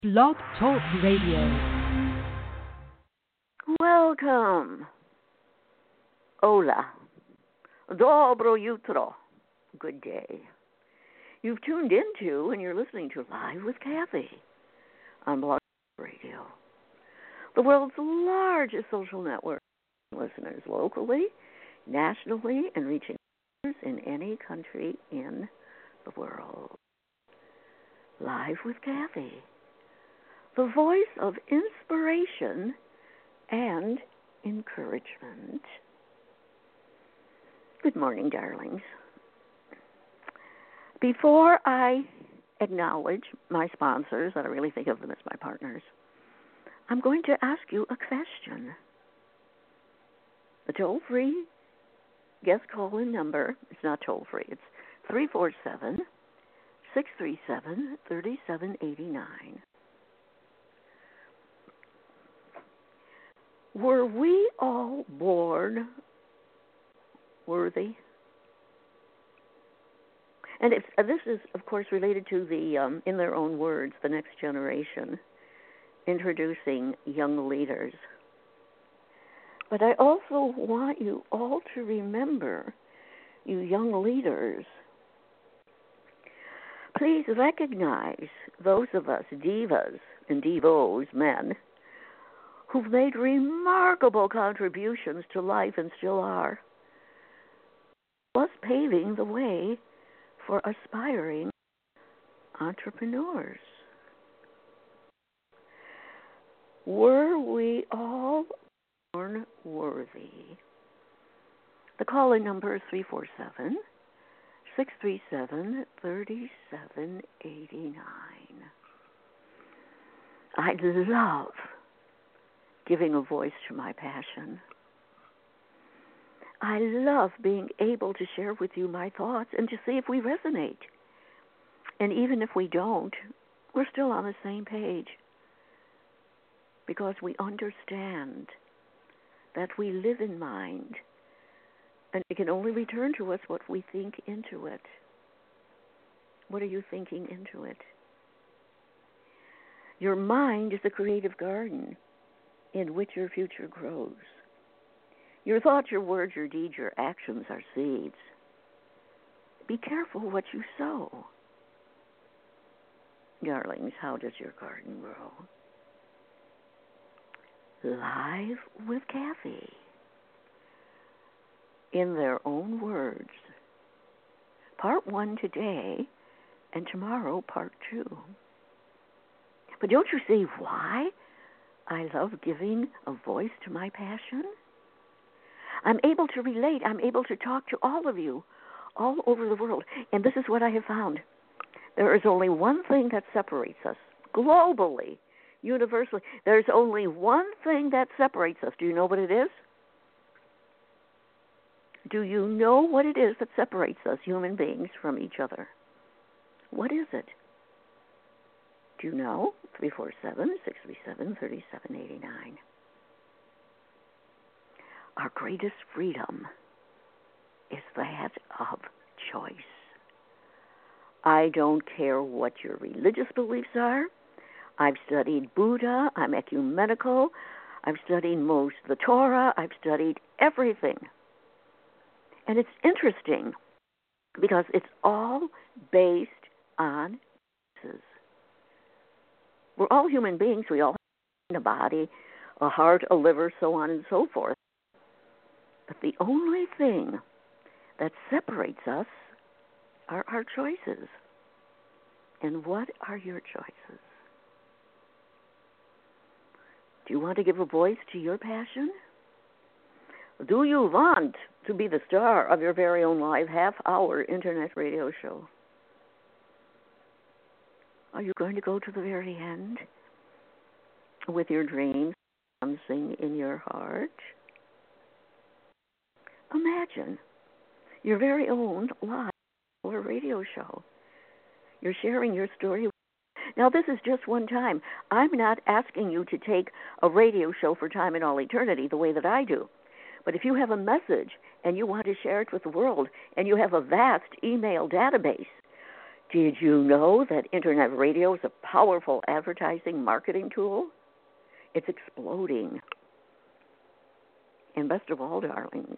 Blog Talk Radio. Welcome. Hola. Dobro jutro. Good day. You've tuned into and you're listening to Live with Kathy on Blog Talk Radio, the world's largest social network. Listeners locally, nationally, and reaching others in any country in the world. Live with Kathy, the voice of inspiration and encouragement. Good morning, darlings. Before I acknowledge my sponsors, and I really think of them as my partners, I'm going to ask you a question. The toll-free guest call-in number, it's not toll-free, it's 347-637-3789. Were we all born worthy? And this is, of course, related to the, in their own words, the next generation, introducing young leaders. But I also want you all to remember, you young leaders, please recognize those of us divas and divos, men, who've made remarkable contributions to life and still are, plus paving the way for aspiring entrepreneurs. Were we all born worthy? The call-in number is 347-637-3789. I love giving a voice to my passion. I love being able to share with you my thoughts and to see if we resonate. And even if we don't, we're still on the same page because we understand that we live in mind and it can only return to us what we think into it. What are you thinking into it? Your mind is a creative garden in which your future grows. Your thoughts, your words, your deeds, your actions are seeds. Be careful what you sow. Darlings, how does your garden grow? Live with Kathy. In their own words. Part 1 today, and tomorrow, part 2. But don't you see why I love giving a voice to my passion? I'm able to relate. I'm able to talk to all of you all over the world. And this is what I have found. There is only one thing that separates us globally, universally. There's only one thing that separates us. Do you know what it is? Do you know what it is that separates us, human beings, from each other? What is it? Do you know? 347-637-3789. Our greatest freedom is that of choice. I don't care what your religious beliefs are. I've studied Buddha. I'm ecumenical. I've studied most of the Torah. I've studied everything. And it's interesting because it's all based on choices. We're all human beings. We all have a body, a heart, a liver, so on and so forth. But the only thing that separates us are our choices. And what are your choices? Do you want to give a voice to your passion? Do you want to be the star of your very own live half-hour internet radio show? Are you going to go to the very end with your dreams dancing in your heart? Imagine your very own live or radio show. You're sharing your story. Now, this is just one time. I'm not asking you to take a radio show for time and all eternity the way that I do. But if you have a message and you want to share it with the world and you have a vast email database, Did you know that internet radio is a powerful advertising marketing tool? It's exploding. And best of all, darlings,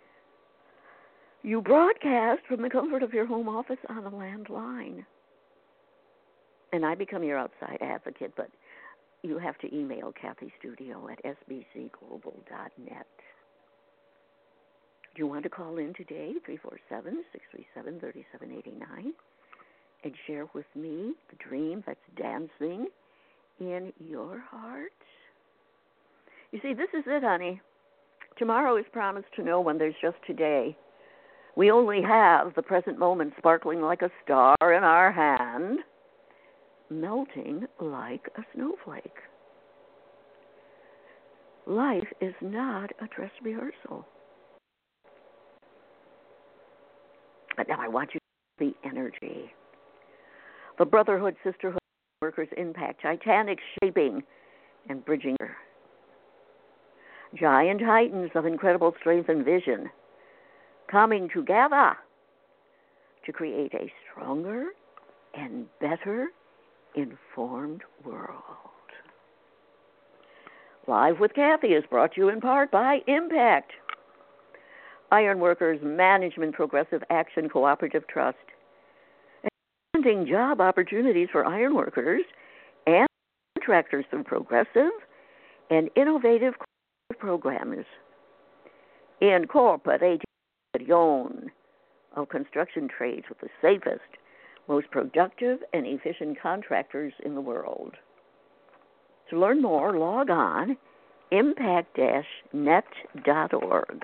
you broadcast from the comfort of your home office on a landline. And I become your outside advocate, but you have to email Kathy Studio at sbcglobal.net. Do you want to call in today, 347-637-3789, and share with me the dream that's dancing in your heart? You see, this is it, honey. Tomorrow is promised to no one. There's just today. We only have the present moment sparkling like a star in our hand, melting like a snowflake. Life is not a dress rehearsal. But now I want you to feel the energy. The brotherhood, sisterhood, workers' impact, titanic shaping and bridging. Giant titans of incredible strength and vision coming together to create a stronger and better informed world. Live with Kathy is brought to you in part by Impact, Ironworkers Management Progressive Action Cooperative Trust, expanding job opportunities for ironworkers and contractors through progressive and innovative programs. Incorporating of construction trades with the safest, most productive, and efficient contractors in the world. To learn more, log on impact-net.org.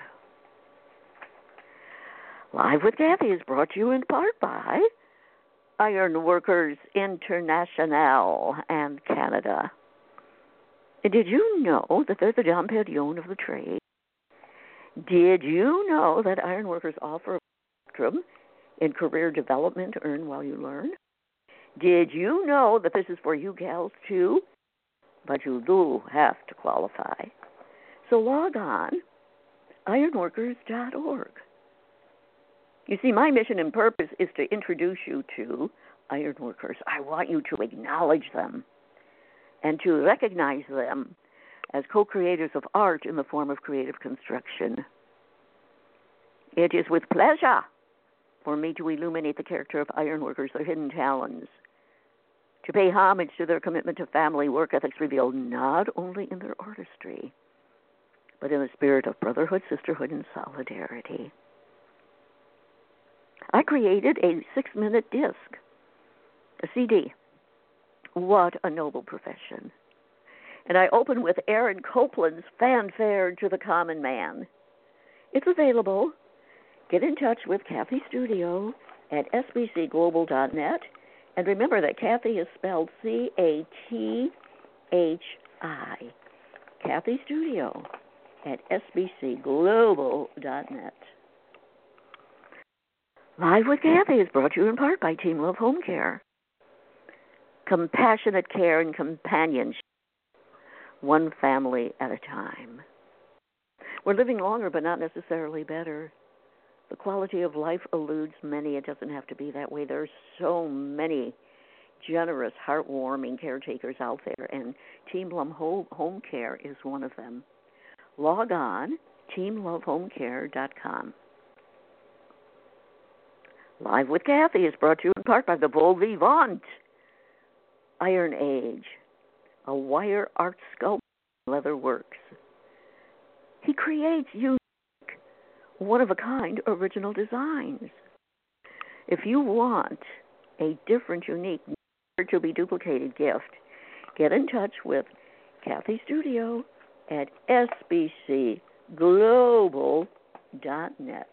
Live with Kathy is brought to you in part by Ironworkers International and Canada. Did you know that they're the Dom Perignon of the trade? Did you know that ironworkers offer a spectrum in career development to earn while you learn? Did you know that this is for you gals too? But you do have to qualify. So log on ironworkers.org. You see, my mission and purpose is to introduce you to ironworkers. I want you to acknowledge them and to recognize them as co-creators of art in the form of creative construction. It is with pleasure for me to illuminate the character of ironworkers, their hidden talents, to pay homage to their commitment to family work ethics revealed not only in their artistry, but in the spirit of brotherhood, sisterhood, and solidarity. I created a 6-minute disc, a CD. What a noble profession. And I open with Aaron Copland's Fanfare to the Common Man. It's available. Get in touch with Kathy Studio at sbcglobal.net. And remember that Kathy is spelled C-A-T-H-I. Kathy Studio at sbcglobal.net. Live with Kathy is brought to you in part by Team Love Home Care. Compassionate care and companionship, one family at a time. We're living longer, but not necessarily better. The quality of life eludes many. It doesn't have to be that way. There are so many generous, heartwarming caretakers out there, and Team Love Home Care is one of them. Log on, teamlovehomecare.com. Live with Kathy is brought to you in part by the Beau Vivant, Iron Age, a wire art sculpture leather works. He creates unique, one-of-a-kind original designs. If you want a different, unique, never-to-be-duplicated gift, get in touch with Kathy Studio at sbcglobal.net.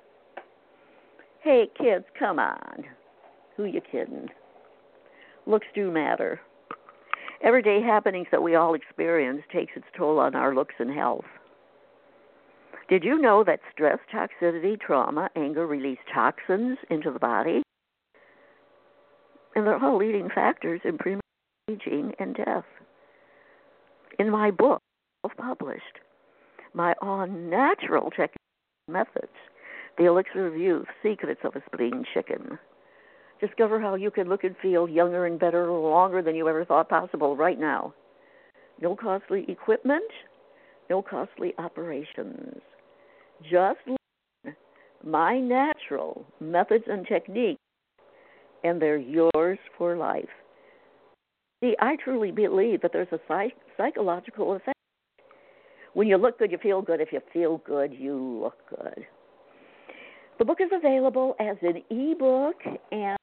Hey, kids, come on. Who you kidding? Looks do matter. Everyday happenings that we all experience takes its toll on our looks and health. Did you know that stress, toxicity, trauma, anger release toxins into the body? And they're all leading factors in premature aging and death. In my book, self-published, my all-natural techniques and methods, The Elixir of Youth, Secrets of a Spring Chicken, Discover how you can look and feel younger and better longer than you ever thought possible right now. No costly equipment, no costly operations. Just learn my natural methods and techniques, and they're yours for life. See, I truly believe that there's a psychological effect. When you look good, you feel good. If you feel good, you look good. The book is available as an ebook, and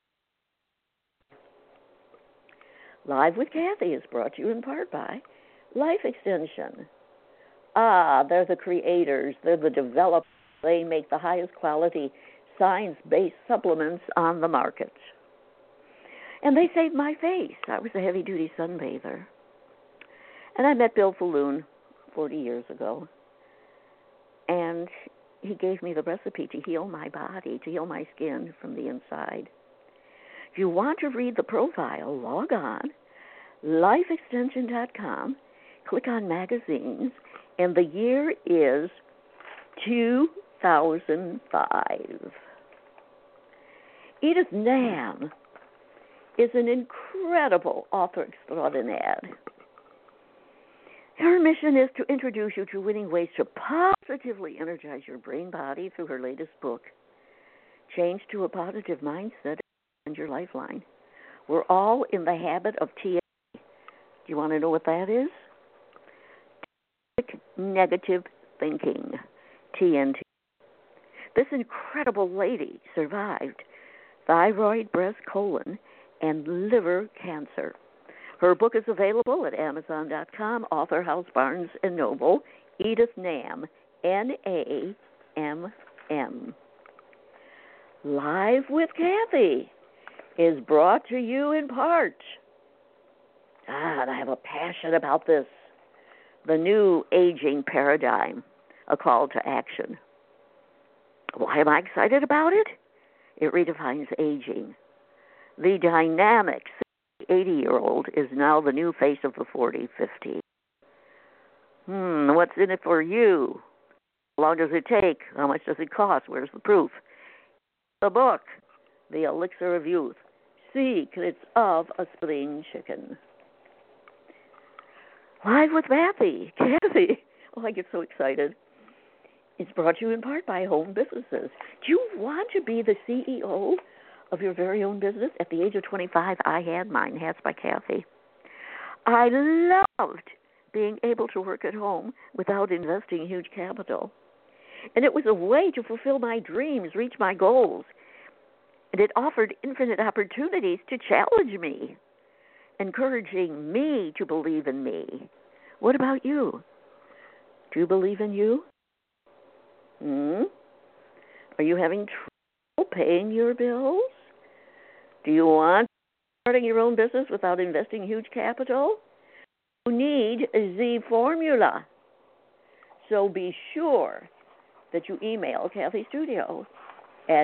Live with Kathy is brought to you in part by Life Extension. They're the creators. They're the developers. They make the highest quality science-based supplements on the market. And they saved my face. I was a heavy-duty sunbather. And I met Bill Falloon 40 years ago. And he gave me the recipe to heal my body, to heal my skin from the inside. If you want to read the profile, log on, lifeextension.com, click on magazines, and the year is 2005. Edith Nam is an incredible author extraordinaire. Her mission is to introduce you to winning ways to positively energize your brain body through her latest book, Change to a Positive Mindset and Your Lifeline. We're all in the habit of TNT. Do you want to know what that is? Negative thinking, TNT. This incredible lady survived thyroid, breast, colon, and liver cancer. Her book is available at Amazon.com, Author House, Barnes & Noble, Edith Nam, N-A-M-M. Live with Kathy is brought to you in part. And I have a passion about this. The new aging paradigm, a call to action. Why am I excited about it? It redefines aging. The dynamic 80-year-old is now the new face of the 40-50. What's in it for you? How long does it take? How much does it cost? Where's the proof? The book, The Elixir of Youth, Secrets of a Spring Chicken. Live with Kathy. Oh, I get so excited. It's brought to you in part by Home Businesses. Do you want to be the CEO of your very own business? At the age of 25, I had mine, Hats by Kathy. I loved being able to work at home without investing huge capital. And it was a way to fulfill my dreams, reach my goals. And it offered infinite opportunities to challenge me, encouraging me to believe in me. What about you? Do you believe in you? Are you having trouble paying your bills? Do you want starting your own business without investing huge capital? You need the formula. So be sure that you email Kathy Studio at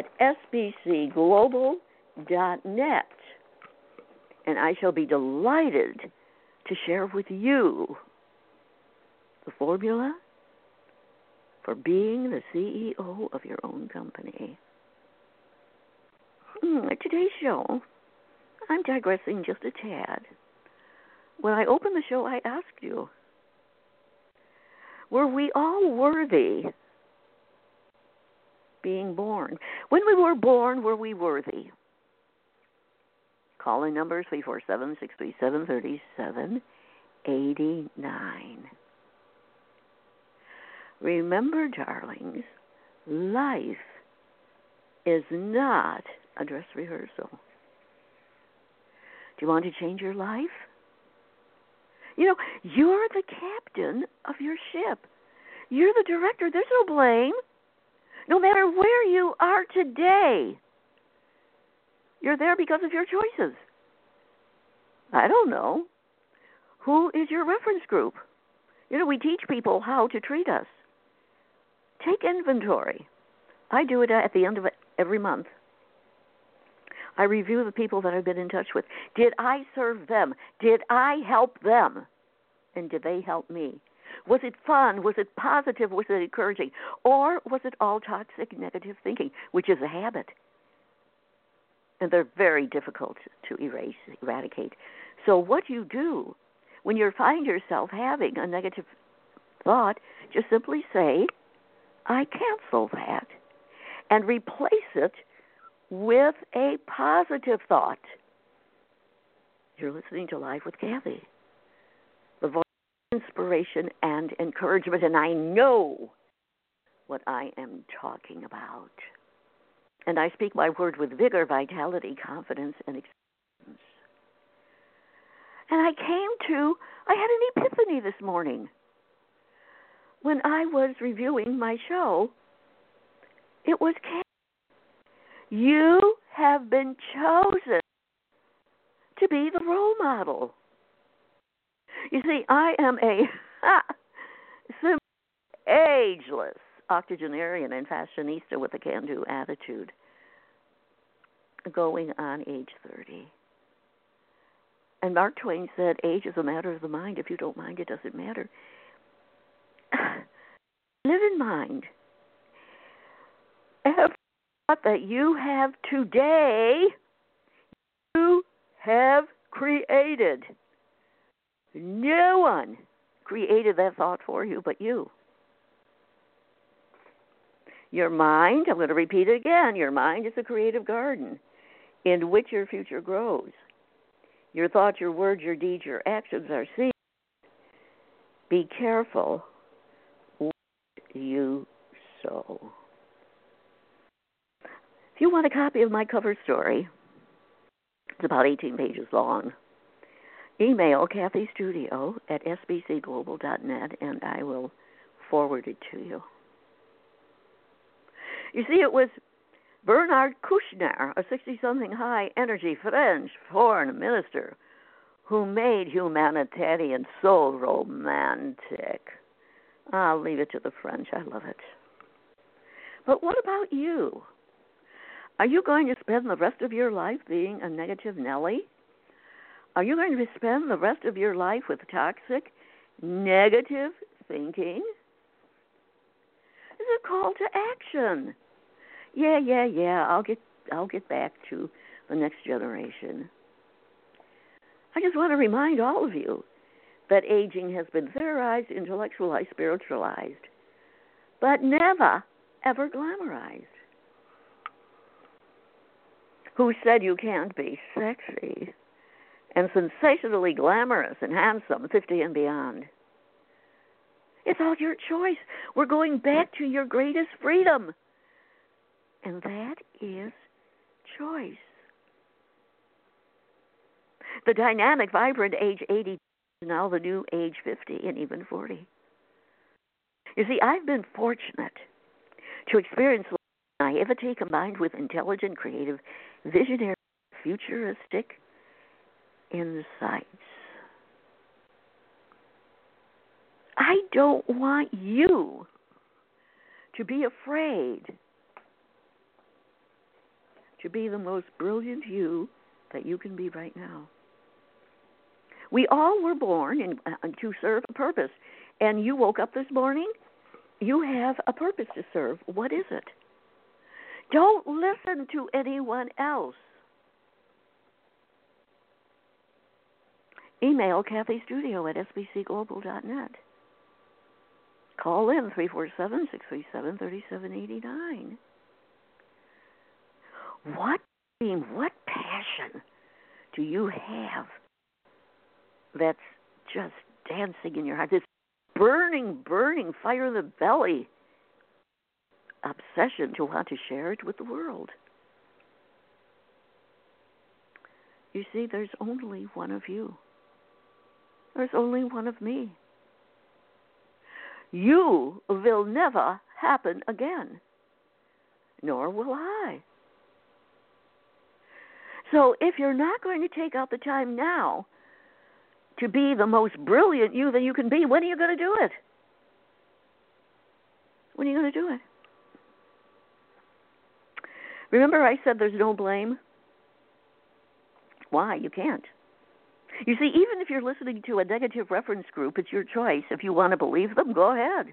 sbcglobal.net, and I shall be delighted to share with you the formula for being the CEO of your own company. Today's show, I'm digressing just a tad. When I opened the show, I asked you, were we all worthy being born? When we were born, were we worthy? Call-in numbers 347-637-3789. Remember, darlings, life is not a dress rehearsal. Do you want to change your life? You know, you're the captain of your ship. You're the director. There's no blame. No matter where you are today, you're there because of your choices. I don't know. Who is your reference group? You know, we teach people how to treat us. Take inventory. I do it at the end of every month. I review the people that I've been in touch with. Did I serve them? Did I help them? And did they help me? Was it fun? Was it positive? Was it encouraging? Or was it all toxic, negative thinking, which is a habit? and they're very difficult to eradicate. So what you do when you find yourself having a negative thought, just simply say, I cancel that, and replace it with a positive thought. You're listening to Live with Kathy, the voice of inspiration and encouragement, and I know what I am talking about. And I speak my word with vigor, vitality, confidence, and experience. And I had an epiphany this morning. When I was reviewing my show, it was, you have been chosen to be the role model. You see, I am a ageless octogenarian and fashionista with a can-do attitude, going on age 30. And Mark Twain said, age is a matter of the mind. If you don't mind, it doesn't matter. Live in mind. Every thought that you have today, you have created. No one created that thought for you but you. Your mind, I'm going to repeat it again, your mind is a creative garden in which your future grows. Your thoughts, your words, your deeds, your actions are seen. Be careful what you sow. If you want a copy of my cover story, it's about 18 pages long, email kathystudio@sbcglobal.net and I will forward it to you. You see, it was Bernard Kouchner, a 60-something high-energy French foreign minister, who made humanitarian so romantic. I'll leave it to the French. I love it. But what about you? Are you going to spend the rest of your life being a negative Nelly? Are you going to spend the rest of your life with toxic, negative thinking? It's a call to action. Yeah. I'll get back to the next generation. I just want to remind all of you that aging has been theorized, intellectualized, spiritualized, but never, ever glamorized. Who said you can't be sexy and sensationally glamorous and handsome 50 and beyond? It's all your choice. We're going back to your greatest freedom. And that is choice. The dynamic, vibrant age 80 is now the new age 50 and even 40. You see, I've been fortunate to experience naivety combined with intelligent, creative, visionary, futuristic insights. I don't want you to be afraid to be the most brilliant you that you can be right now. We all were born to serve a purpose. And you woke up this morning, you have a purpose to serve. What is it? Don't listen to anyone else. Email kathystudio@sbcglobal.net. Call in 347-637-3789. What dream, what passion do you have that's just dancing in your heart? This burning fire in the belly obsession to want to share it with the world. You see, there's only one of you. There's only one of me. You will never happen again, nor will I. So if you're not going to take out the time now to be the most brilliant you that you can be, when are you going to do it? When are you going to do it? Remember I said there's no blame? Why? You can't. You see, even if you're listening to a negative reference group, it's your choice. If you want to believe them, go ahead.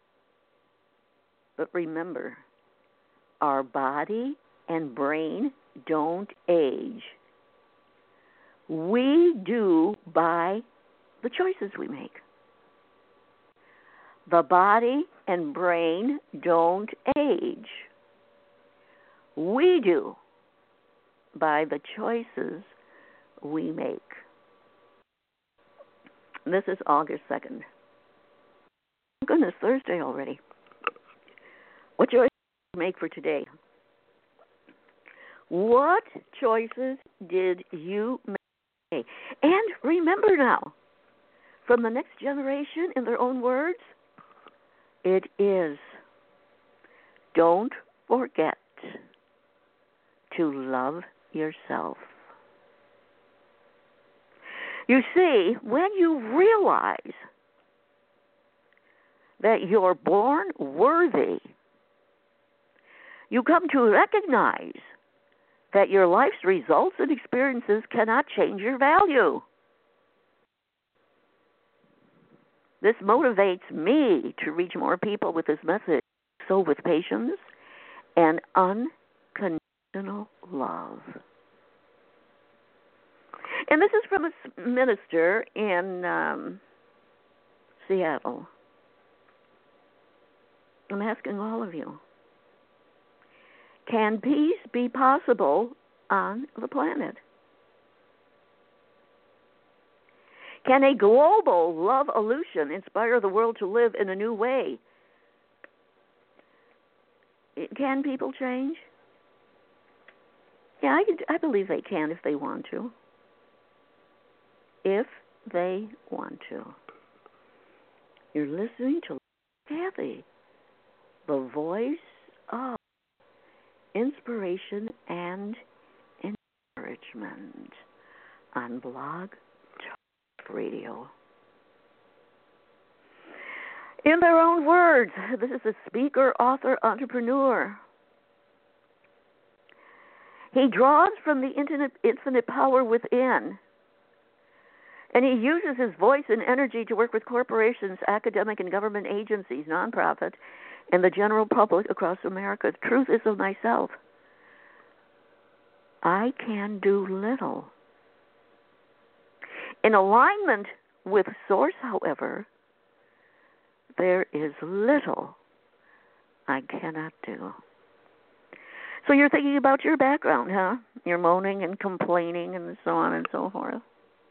But remember, our body and brain don't age. We do by the choices we make. The body and brain don't age. We do by the choices we make. This is August 2nd. Goodness, Thursday already. What choices did you make for today? What choices did you make? And remember now, from the next generation, in their own words, it is, don't forget to love yourself. You see, when you realize that you're born worthy, you come to recognize that your life's results and experiences cannot change your value. This motivates me to reach more people with this message, so with patience and unconditional love. And this is from a minister in Seattle. I'm asking all of you, can peace be possible on the planet? Can a global love illusion inspire the world to live in a new way? Can people change? Yeah, I believe they can if they want to. If they want to. You're listening to Kathy, the voice of inspiration and encouragement on Blog Talk Radio. In their own words, this is a speaker, author, entrepreneur. He draws from the infinite power within, and he uses his voice and energy to work with corporations, academic and government agencies, nonprofit, and the general public across America. The truth is of myself. I can do little. In alignment with Source, however, there is little I cannot do. So you're thinking about your background, huh? You're moaning and complaining and so on and so forth.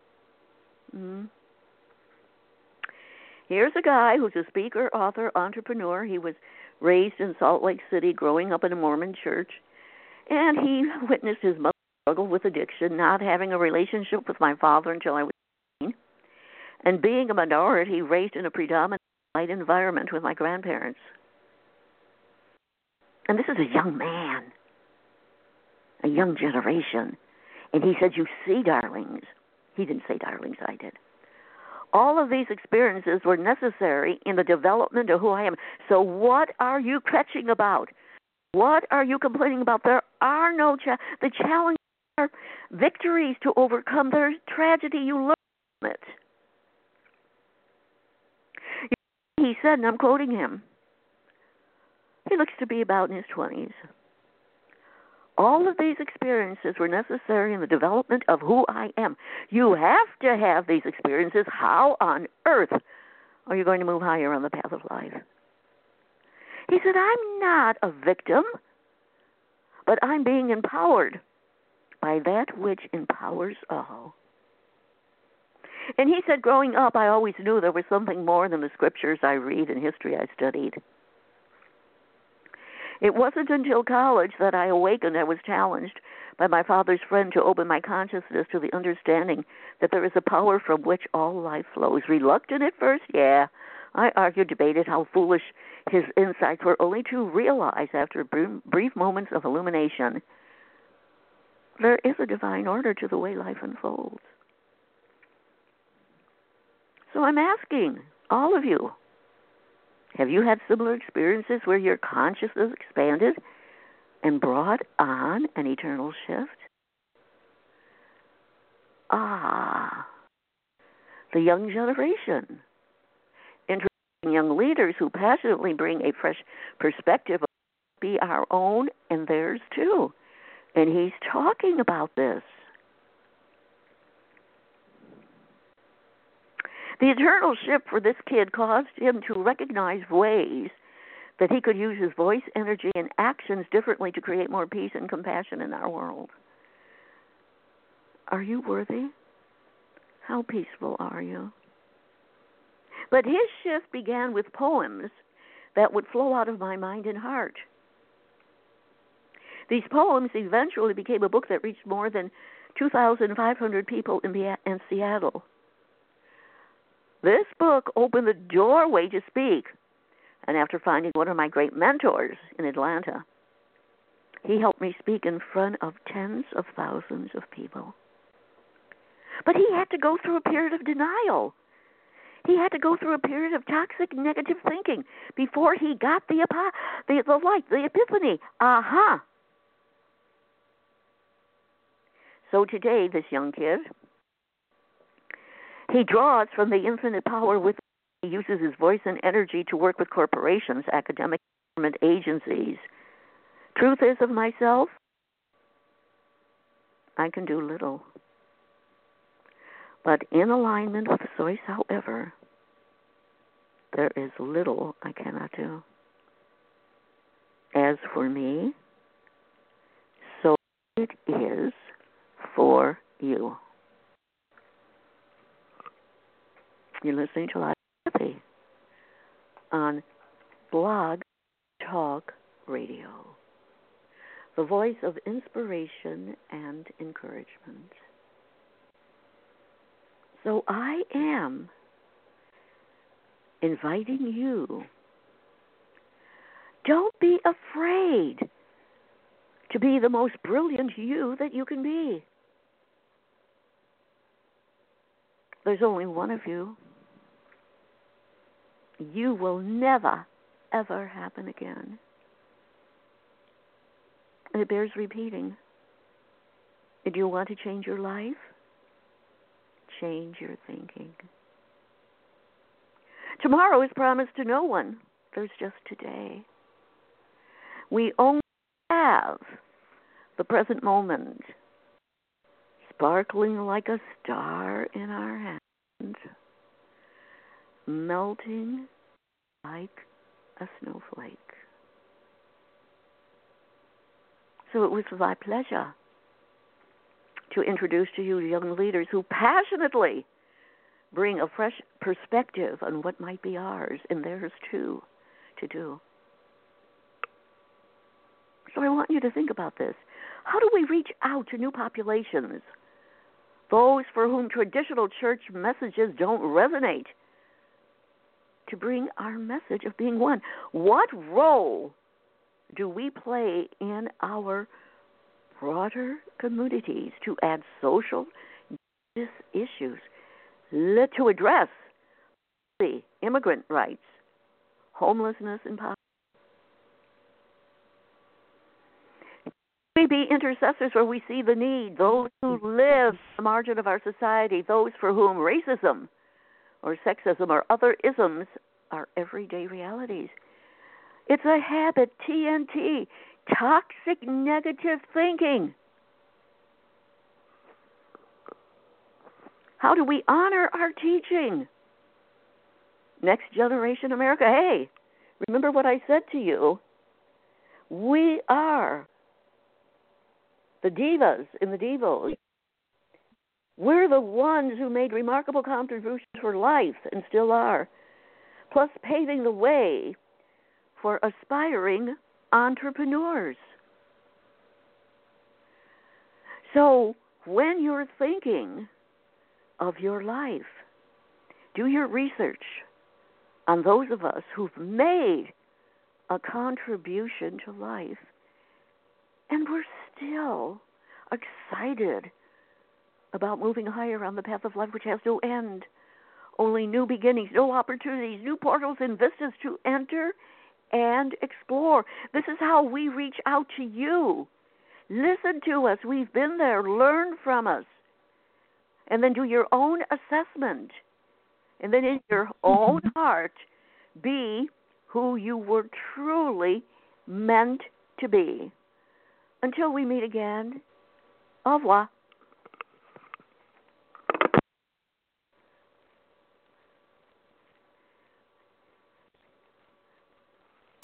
Here's a guy who's a speaker, author, entrepreneur. He was raised in Salt Lake City, growing up in a Mormon church, and he witnessed his mother struggle with addiction, not having a relationship with my father until I was 18, and being a minority raised in a predominantly white environment with my grandparents. And this is a young man, a young generation. And he said, you see, darlings. He didn't say darlings, I did. All of these experiences were necessary in the development of who I am. So what are you kvetching about? What are you complaining about? There are no the challenges are victories to overcome. There's tragedy. You learn from it. He said, and I'm quoting him, he looks to be about in his 20s. All of these experiences were necessary in the development of who I am. You have to have these experiences. How on earth are you going to move higher on the path of life? He said, I'm not a victim, but I'm being empowered by that which empowers all. And he said, growing up, I always knew there was something more than the scriptures I read and history I studied. It wasn't until college that I awakened and was challenged by my father's friend to open my consciousness to the understanding that there is a power from which all life flows. Reluctant at first, yeah. I argued, debated how foolish his insights were, only to realize after brief moments of illumination, there is a divine order to the way life unfolds. So I'm asking all of you, have you had similar experiences where your consciousness expanded and brought on an eternal shift? The young generation. Interesting young leaders who passionately bring a fresh perspective of be our own and theirs too. And he's talking about this. The eternal shift for this kid caused him to recognize ways that he could use his voice, energy, and actions differently to create more peace and compassion in our world. Are you worthy? How peaceful are you? But his shift began with poems that would flow out of my mind and heart. These poems eventually became a book that reached more than 2,500 people in Seattle. This book opened the doorway to speak, and after finding one of my great mentors in Atlanta, he helped me speak in front of tens of thousands of people. But he had to go through a period of denial. He had to go through a period of toxic negative thinking before he got the light, the epiphany. Aha! So today, this young kid, he draws from the infinite power within. He uses his voice and energy to work with corporations, academic, government agencies. Truth is of myself, I can do little. But in alignment with the source, however, there is little I cannot do. As for me, so it is for you. You're listening to Live Empathy on Blog Talk Radio, the voice of inspiration and encouragement. So I am inviting you. Don't be afraid to be the most brilliant you that you can be. There's only one of you. You will never, ever happen again. And it bears repeating. Do you want to change your life? Change your thinking. Tomorrow is promised to no one. There's just today. We only have the present moment, sparkling like a star in our hands, melting like a snowflake. So it was my pleasure to introduce to you young leaders who passionately bring a fresh perspective on what might be ours and theirs too to do. So I want you to think about this. How do we reach out to new populations? Those for whom traditional church messages don't resonate, to bring our message of being one. What role do we play in our broader communities to add social justice issues, to address the immigrant rights, homelessness, and poverty? We be intercessors where we see the need, those who live on the margin of our society, those for whom racism or sexism or other isms are everyday realities. It's a habit, TNT, toxic negative thinking. How do we honor our teaching? Next Generation America, hey, remember what I said to you? We are the divas in the Devos. We're the ones who made remarkable contributions for life and still are, plus paving the way for aspiring entrepreneurs. So when you're thinking of your life, do your research on those of us who've made a contribution to life, and we're still excited about moving higher on the path of life which has no end, only new beginnings, no opportunities, new portals and vistas to enter and explore. This is how we reach out to you. Listen to us. We've been there. Learn from us. And then do your own assessment. And then in your own heart, be who you were truly meant to be. Until we meet again, au revoir.